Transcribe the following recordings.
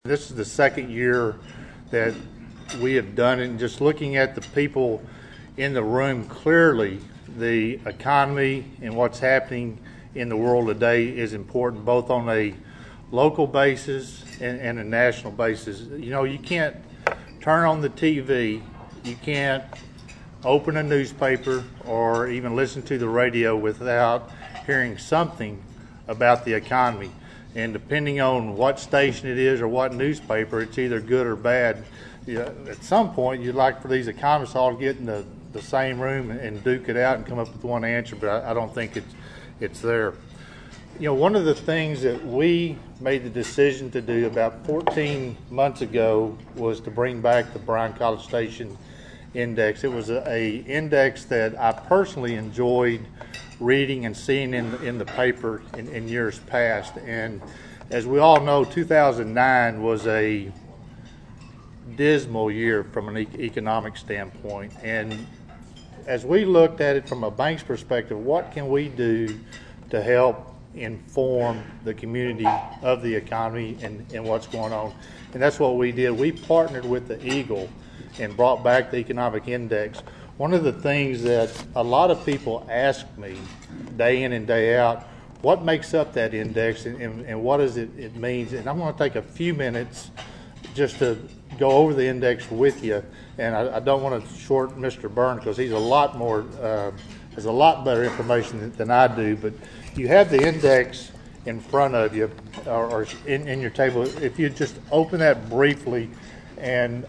This is the second year that we have done it, and just looking at the people in the room, clearly the economy and what's happening in the world today is important, both on a local basis and a national basis. You know, you can't turn on the TV, you can't open a newspaper or even listen to the radio without hearing something about the economy. And depending on what station it is or what newspaper, it's either good or bad. At some point, you'd like for these economists all to get in the same room and duke it out and come up with one answer, but I don't think it's there. You know, one of the things that we made the decision to do about 14 months ago was to bring back the Bryan-College Station Index. It was a index that I personally enjoyed reading and seeing in the paper in years past. And as we all know, 2009 was a dismal year from an economic standpoint. And as we looked at it from a bank's perspective, what can we do to help inform the community of the economy and what's going on? And that's what we did. We partnered with the Eagle and brought back the economic index. One of the things that a lot of people ask me day in and day out, what makes up that index and what does it mean? And I'm going to take a few minutes just to go over the index with you. And I don't want to short Mr. Byrne because he's a lot more, has a lot better information than I do. But you have the index in front of you or in your table. If you just open that briefly, and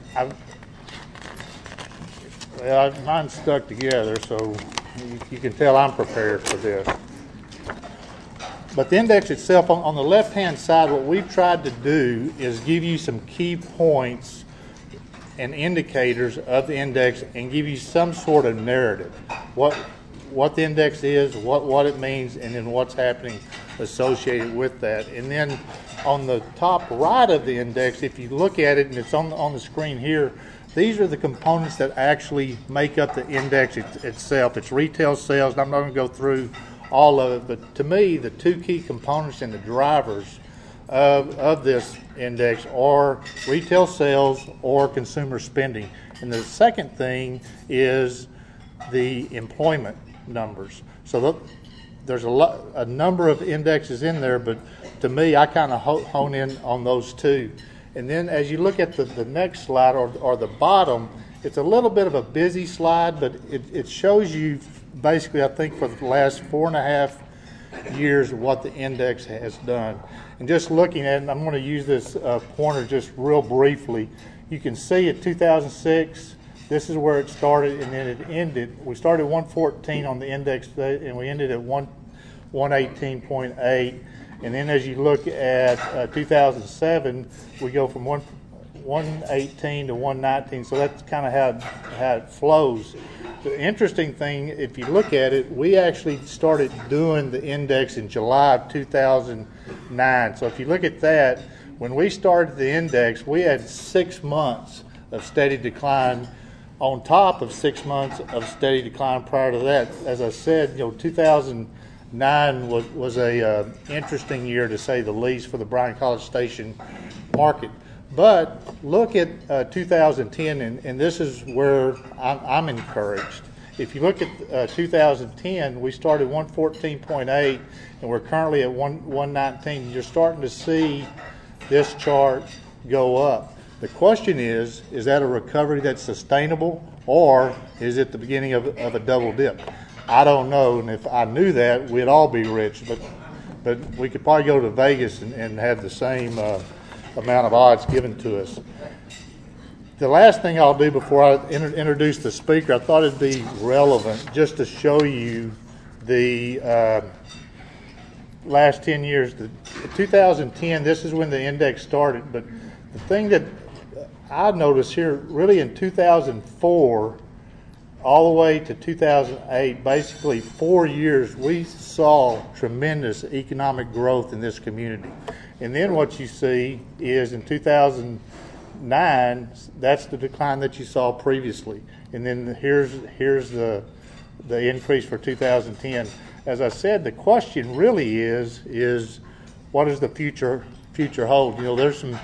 mine's stuck together, so you can tell I'm prepared for this. But the index itself, on the left-hand side, what we've tried to do is give you some key points and indicators of the index and give you some sort of narrative. What the index is, what it means, and then what's happening associated with that. And then on the top right of the index, if you look at it, and it's on the screen here, these are the components that actually make up the index itself. It's retail sales, and I'm not going to go through all of it, but to me, the two key components and the drivers of this index are retail sales or consumer spending. And the second thing is the employment numbers. So there's a number of indexes in there, but to me, I kind of hone in on those two. And then as you look at the next slide or the bottom, it's a little bit of a busy slide, but it shows you basically, I think, for the last 4.5 years what the index has done. And just looking at it, I'm going to use this pointer just real briefly. You can see at 2006, this is where it started and then it ended. We started at 114 on the index and we ended at 118.8. And then as you look at 2007, we go from 118 to 119. So that's kind of how it flows. The interesting thing, if you look at it, we actually started doing the index in July of 2009. So if you look at that, when we started the index, we had 6 months of steady decline on top of 6 months of steady decline prior to that. As I said, 2009 was a interesting year, to say the least, for the Bryan-College Station market. But look at 2010, and this is where I'm encouraged. If you look at 2010, we started 114.8, and we're currently at 119. You're starting to see this chart go up. The question is that a recovery that's sustainable, or is it the beginning of a double dip? I don't know, and if I knew that, we'd all be rich, but we could probably go to Vegas and have the same amount of odds given to us. The last thing I'll do before I introduce the speaker, I thought it'd be relevant just to show you the last 10 years. 2010, this is when the index started, but the thing that I noticed here, really in 2004 all the way to 2008, basically 4 years, we saw tremendous economic growth in this community. And then what you see is in 2009, that's the decline that you saw previously. And then here's the increase for 2010. As I said, the question really is what does the future hold? There's some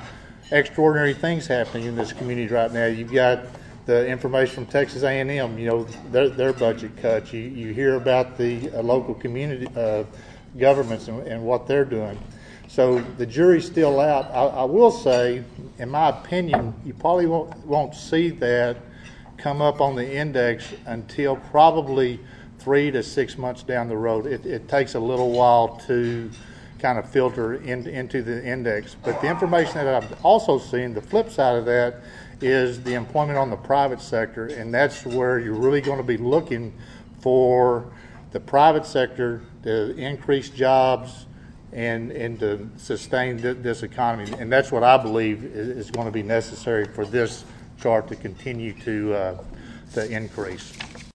extraordinary things happening in this community right now. You've got the information from Texas A&M, their budget cuts. You hear about the local community governments and what they're doing. So the jury's still out. I will say, in my opinion, you probably won't see that come up on the index until probably 3 to 6 months down the road. It takes a little while to kind of filter into the index. But the information that I've also seen, the flip side of that, is the employment on the private sector, and that's where you're really going to be looking for the private sector to increase jobs and to sustain this economy. And that's what I believe is going to be necessary for this chart to continue to increase.